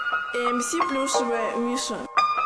МС Плюшевая Миша.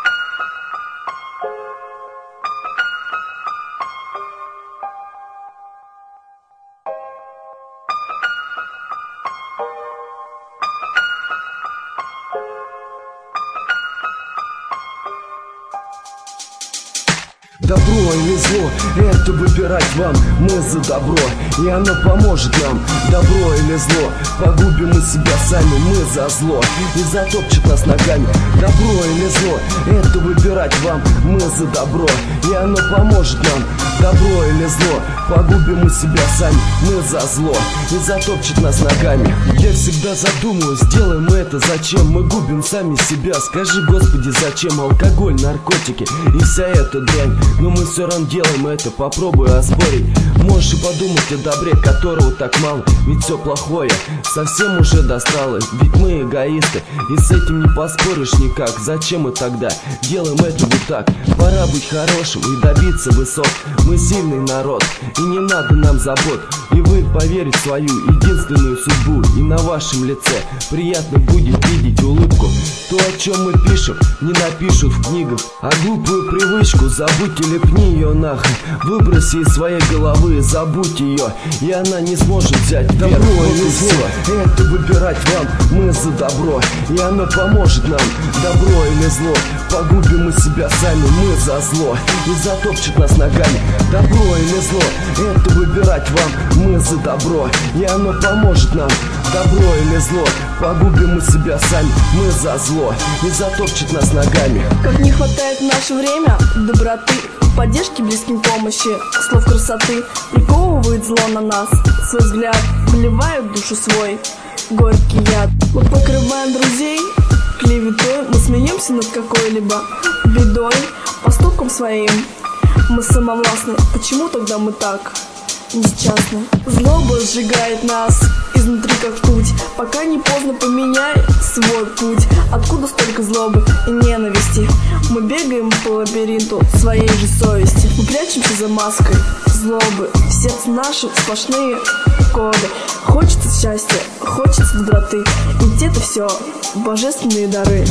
Добро или зло, это выбирать вам, мы за добро, и оно поможет нам. Добро или зло, погубим мы себя сами, мы за зло, и затопчет нас ногами. Добро или зло, это выбирать вам, мы за добро, и оно поможет нам. Добро или зло, погубим мы себя сами, мы за зло, и затопчет нас ногами. Я всегда задумываюсь, делаем мы это зачем? Мы губим сами себя, скажи, Господи, зачем? Алкоголь, наркотики и вся эта дрянь. Но мы все равно делаем это, попробуй оспорить. Можешь и подумать о добре, которого так мало. Ведь все плохое совсем уже досталось. Ведь мы эгоисты, и с этим не поспоришь никак. Зачем мы тогда делаем это вот так? Пора быть хорошим и добиться высот. Мы сильный народ, и не надо нам забот. И вы поверить в свою единственную судьбу, и на вашем лице приятно будет видеть улыбку. То, о чем мы пишем, не напишут в книгах. А глупую привычку забудь и лепни ее нахрен. Выброси из своей головы, забудь ее, и она не сможет взять добро или зло. Это выбирать вам, мы за добро, и оно поможет нам. Добро или зло, погубим мы себя сами, мы за зло, и затопчет нас ногами. Добро или зло, это выбирать вам, мы за добро, и оно поможет нам. Добро или зло, погубим мы себя сами, мы за зло, и затопчет нас ногами. Как не хватает в наше время доброты, поддержки, близким помощи, слов красоты. Приковывает зло на нас свой взгляд, вливает в душу свой горький яд. Мы покрываем друзей клеветой, мы смеемся над какой-либо бедой, поступком своим мы самовластны. Почему тогда мы так несчастны? Злоба сжигает нас изнутри как путь. Пока не поздно, поменяй свой путь. Откуда столько злобы и ненависти? Мы бегаем по лабиринту своей же совести. Мы прячемся за маской злобы. В сердце нашем сплошные коды. Хочется счастья, хочется доброты, ведь это все божественные дары.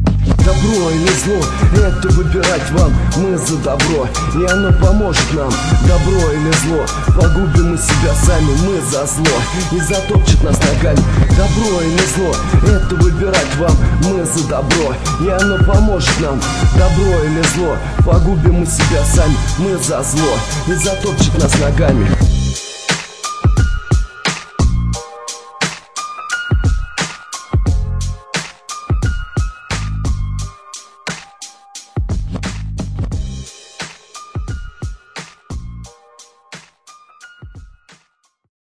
Добро или зло, это выбирать вам, мы за добро, и оно поможет нам. Добро или зло, погубим мы себя сами, мы за зло, и затопчет нас ногами. Добро или зло, это выбирать вам, мы за добро, и оно поможет нам. Добро или зло, погубим мы себя сами, мы за зло, и затопчет нас ногами.